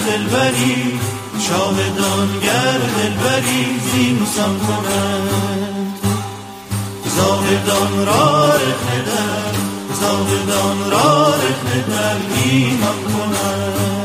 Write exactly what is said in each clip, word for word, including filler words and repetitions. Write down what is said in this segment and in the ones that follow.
دلبری شاهدان گر دلبری زینسان کنند زاهدان را رخنه در زاهدان را رخنه در ایمان کنند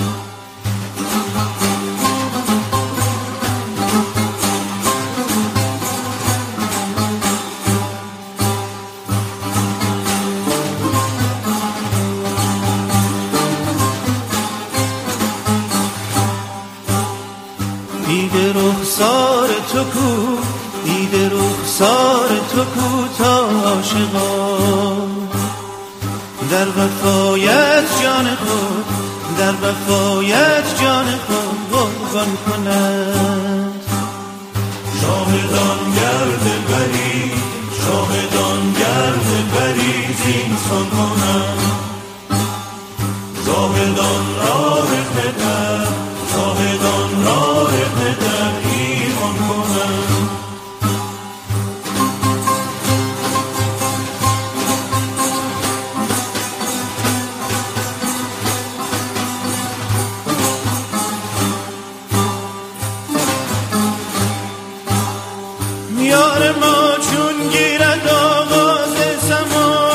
دیده رخسار تو کو دیده رخسار تو کو تا عاشقان در وفایت جان خود در وفایت جان خود قربان کنند شاهدان گر دلبری شاهدان گر دلبری زینسان کنند زاهدان را رخنه در زاهدان را رخنه در ایمان کنند یار ما چون گیرد آغاز سما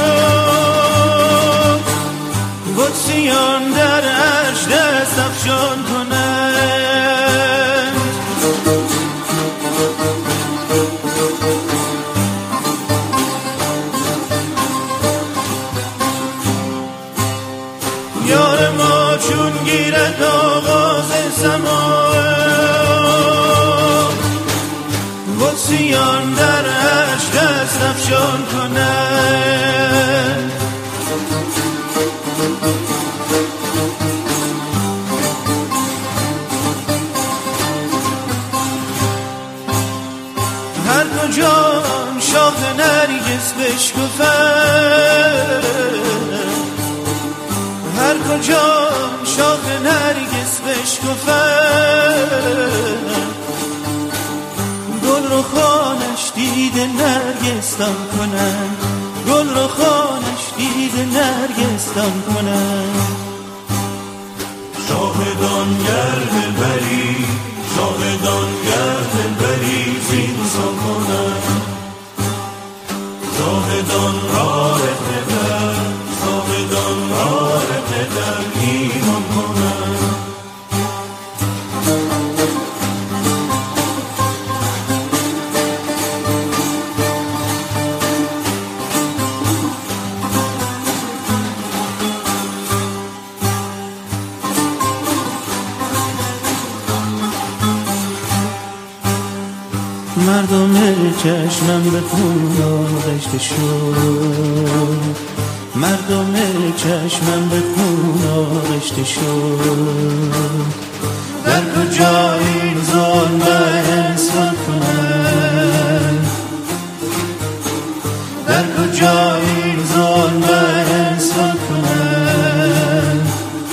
قدسیان در عرش دست افشان کنند یار ما چون گیرد آغاز سما قدسیان در عرش دست افشان کنند هر کجا شاخ نرگس بشکفد هر کجا شاخ نرگس بشکفد گل رو خانش دیده نرگستان کنند گل رو خانش دیده نرگستان کنند شاهدان گر دلبری شاهدان گر دلبری زینسان کنند زاهدان را رخنه در زاهدان را رخنه در ایمان کنند مردم چشمم به خون آغشته شد مردم چشمم به خون آغشته شد در کجا این ظلم انسان کنند در کجا این ظلم انسان کنند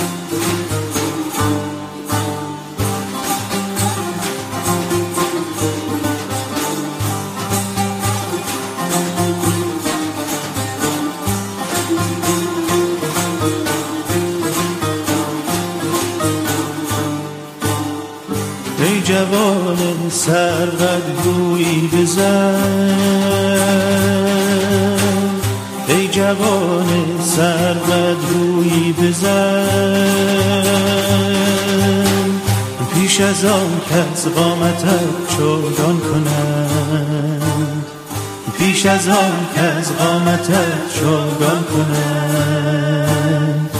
ای جوان سرقد گویی بزن ای جوان سرقد گویی بزن پیش از آن کس قامتت چوگان کنند پیش از آن کس قامتت چوگان کنند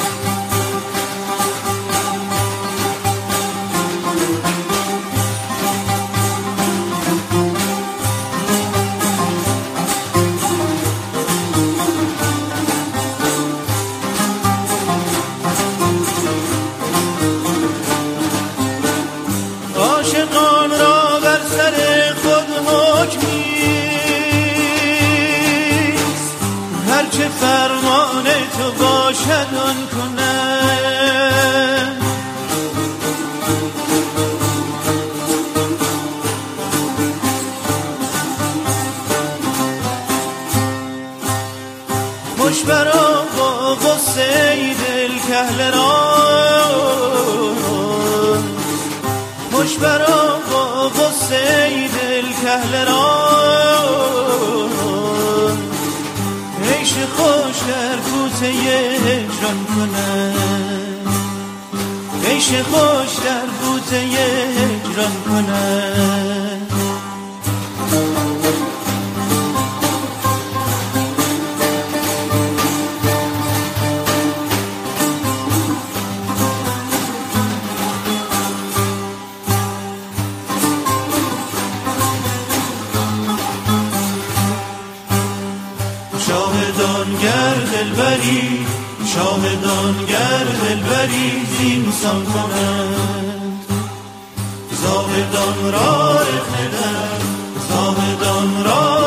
عاشقان را بر سر خود حکم نیست هرچه فرمان تو باشد آن کنند خوش برا با غصه دل کهل را برا با غصه دل کهل را عیش خوش در کوته هجران کنم، عیش خوش در کوته هجران کنم. شاهدان گر دلبری، شاهدان گر دلبری زینسان کنند، زاهدان را رخنه در، زاهدان را